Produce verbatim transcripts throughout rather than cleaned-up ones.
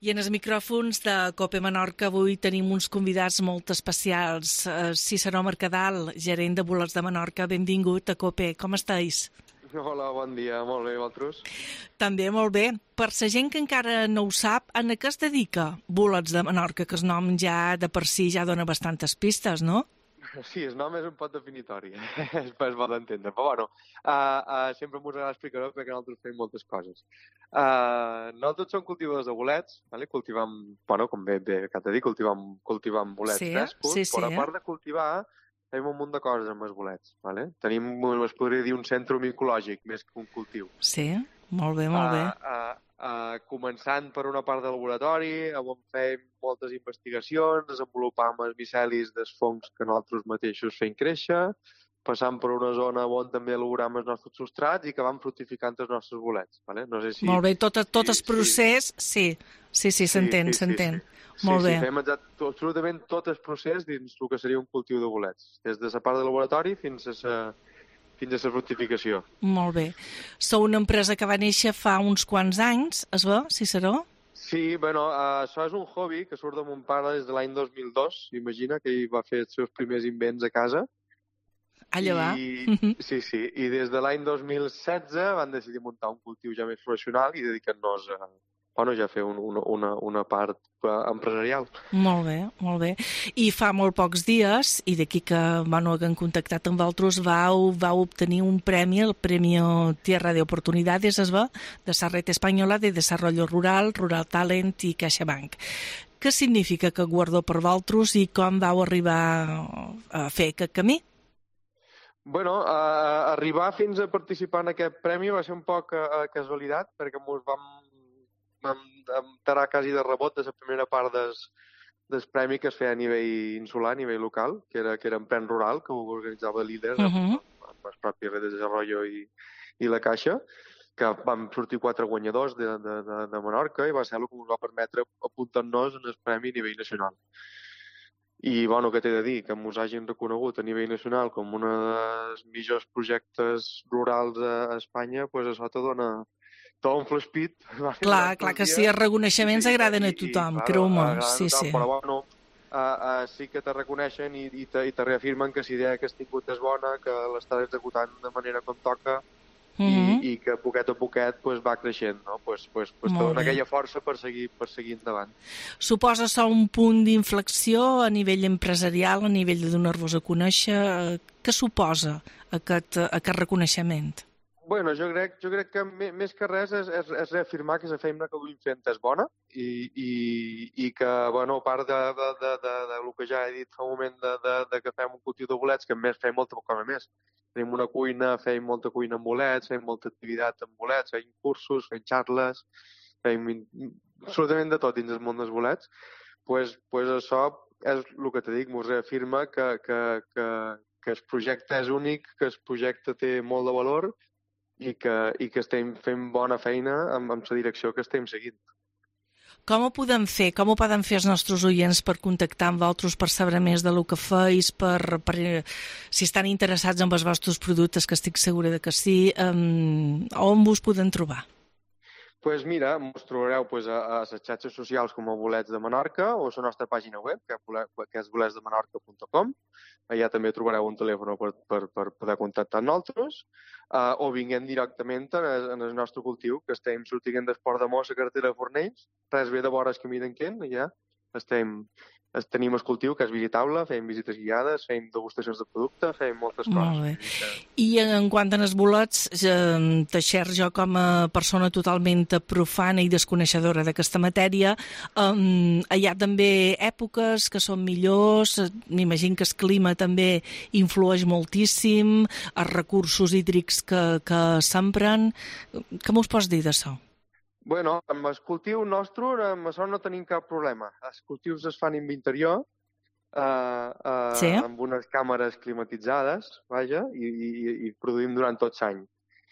I en els micròfons de COPE Menorca avui tenim uns convidats molt especials. Uh, Ciceró Mercadal, gerent de Bolets de Menorca, benvingut a COPE. Com estàs? Hola, bon dia. Molt bé, vosaltres? També molt bé. Per la gent que encara no ho sap, en què es dedica Bolets de Menorca, que el nom ja de per si ja dona bastantes pistes, no? Sí, el nom és un pot definitori, és pas bo d'entendre, però bueno, uh, uh, sempre m'ho agrada explicar-ho perquè nosaltres fem moltes coses. Uh, nosaltres som cultivadors de bolets, vale? Cultivam, bueno, com bé, bé que t'he dit, cultivam, cultivam bolets sí, frescos, sí, sí. però a part de cultivar, fem un munt de coses amb els bolets. Vale? Tenim, es podria dir, un centre micològic més que un cultiu. Sí, molt bé, molt bé. Uh, uh, uh, començant per una part del laboratori, on fem moltes investigacions, desenvolupam els micelis dels fongs que nosaltres mateixos fem créixer, passant per una zona on també elaboram els nostres substrats i que vam fructificant els nostres bolets. Vale? No sé si, molt bé, tot, tot si, el procés, sí, sí, sí, s'entén, sí, sí, s'entén. Sí, sí. Molt sí, bé. Sí, fem exact, absolutament tot el procés dins el que seria un cultiu de bolets, des de la part del laboratori fins a la fins a la fructificació. Molt bé. Sou una empresa que va néixer fa uns quants anys, es va, Ciceró? Sí, bueno, uh, això és un hobby que surt de mon pare des de l'any dos mil dos, imagina, que ell va fer els seus primers invents a casa. Allà va. I, sí, sí, i des de l'any dos mil setze van decidir muntar un cultiu ja més professional i dedicar-nos a, bueno, ja fer un, una, una, una part empresarial. Molt bé, molt bé. I fa molt pocs dies, i d'aquí que bueno, han contactat amb vosaltres, vau, vau obtenir un premi, el Premi Tierra de Oportunidades, es va, de la Red Española de Desarrollo Rural, Rural Talent i CaixaBank. Què significa que guardó per vosaltres i com vau arribar a fer aquest camí? Bueno, uh, arribar fins a participar en aquest premi va ser un poc uh, casualitat, perquè ens vam, vam enterar quasi de rebot de la primera part des, del premi que es feia a nivell insular, a nivell local, que era, que era Emprèn Rural, que ho organitzava l'I D E R, uh -huh. amb, amb el propi Red de Desarrollo i, i la Caixa, que vam sortir quatre guanyadors de, de, de, de Menorca i va ser el que ens va permetre apuntar-nos en el premi a nivell nacional. I, bueno, què t'he de dir? Que ens hagin reconegut a nivell nacional com un dels millors projectes rurals a Espanya, doncs això te dona tot un flespit. Clar, clar que sí, els reconeixements agraden a tothom, creu-me. Sí, sí. Però, bueno, uh, uh, sí que te reconeixen i, i, te, i te reafirmen que la idea que has tingut és bona, que l'estàs executant de manera com toca, Uh -huh. i, i que poquet a poquet pues, va creixent, no? Pues, pues, pues, te dona aquella força per seguir, per seguir endavant. Suposa ser un punt d'inflexió a nivell empresarial, a nivell de donar-vos a conèixer. Què suposa aquest, aquest reconeixement? Bueno, jo crec, jo crec que més que res és, és, és reafirmar que la feina que duim fent és bona i, i, i que, bueno, a part de, de, de, de, de, de que ja he dit fa un moment de, de, de que fem un cultiu de bolets, que a més fem molta cosa més. Tenim una cuina, fem molta cuina amb bolets, fem molta activitat amb bolets, fem cursos, fem xarles, fem absolutament de tot dins el món dels bolets. Pues, pues això és el que te dic, m'ho reafirma que, que, que, que el projecte és únic, que el projecte té molt de valor i que, i que estem fent bona feina amb, amb la direcció que estem seguint. Com ho podem fer? Com ho poden fer els nostres oients per contactar amb vosaltres, per saber més de lo que feis, per, per si estan interessats en els vostres productes, que estic segura de que sí, um, on vos poden trobar? Doncs pues mira, ens trobareu pues, a, a les xarxes socials com a Bolets de Menorca o a la nostra pàgina web, que, que és bolets de menorca punt com. Allà també trobareu un telèfon per, per, per poder contactar amb nosaltres, uh, o vinguem directament en el, en el nostre cultiu, que estem sortint d'Esport de Mossa, carretera de Fornells, res bé de vora el camí d'en Quent, allà estem, tenim el cultiu, que és visitable, fem visites guiades, fem degustacions de producte, fem moltes coses. Molt bé. I en quant als bolets, eh, Teixer, jo com a persona totalment profana i desconeixedora d'aquesta matèria, eh, hi ha també èpoques que són millors, m'imagino que el clima també influeix moltíssim, els recursos hídrics que, que s'empren. Què m'ho pots dir d'això? Bueno, amb el cultiu nostre, amb això no tenim cap problema. Els cultius es fan en interior, eh, eh, sí? amb unes càmeres climatitzades, vaja, i, i, i produïm durant tot l'any.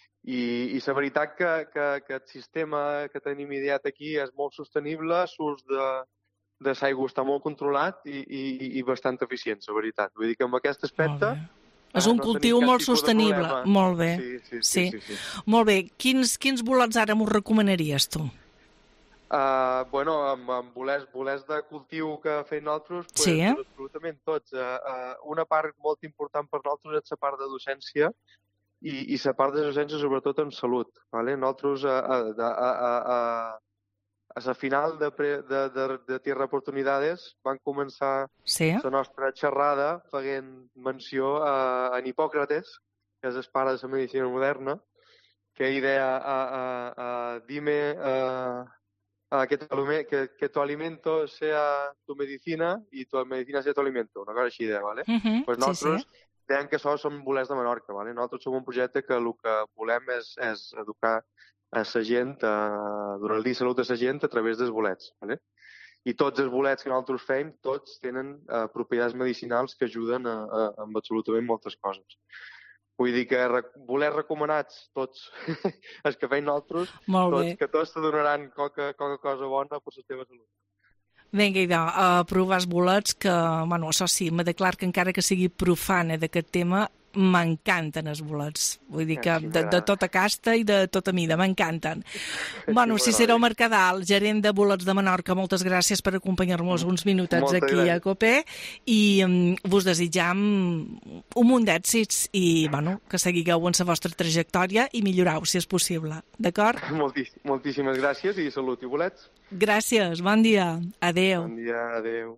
I, i la veritat que, que, que el sistema que tenim ideat aquí és molt sostenible, l'ús de, de l'aigua està molt controlat i, i, i bastant eficient, la veritat. Vull dir que amb aquest aspecte... És un no cultiu molt sostenible. Molt bé. Sí, sí, sí, sí. sí, sí, sí. Molt bé. Quins, quins bolets ara m'ho recomanaries, tu? Uh, bueno, amb, amb bolers, bolers de cultiu que feim nosaltres, pues, Sí, eh? absolutament tots. Uh, uh, una part molt important per nosaltres és la part de docència i, i la part de docència sobretot en salut. ¿vale? Nosaltres a, a, a, a, a, a la final de, pre, de, de, de Tierra Oportunidades van començar Sí. la nostra xerrada fent menció a, a Hipòcrates, que és el pare de la medicina moderna, que ell deia a, a, a, dime... A, Uh, que, tu, que, que tu alimento sea tu medicina i tu medicina sea tu alimento, una cosa així de, ¿vale? Uh -huh. Pues nosaltres sí, sí. dèiem que això som bolers de Menorca, ¿vale? Nosaltres som un projecte que el que volem és, és educar a la gent, a donar-li salut a la gent a través dels bolets, ¿vale? I tots els bolets que nosaltres fem, tots tenen uh, propietats medicinals que ajuden a, a, a absolutament moltes coses. Vull dir que bolers recomanats, tots, els que feim nosaltres, tots, que tots te donaran qualque, qualque cosa bona per la teva salut. Vinga, idò, a provar els bolets, que, bueno, això sí, me declar que encara que sigui profana d'aquest tema, m'encanten els bolets. Vull dir que de, de tota casta i de tota mida, m'encanten. Bueno, Ciceró Mercadal, gerent de Bolets de Menorca, moltes gràcies per acompanyar-nos uns minutets aquí a Copé i um, vos desitjam un munt d'èxits i, bueno, que seguigueu en la vostra trajectòria i millorau, si és possible. D'acord? Moltíssimes gràcies i salut i bolets. Gràcies, bon dia. Adéu. Bon dia, adéu.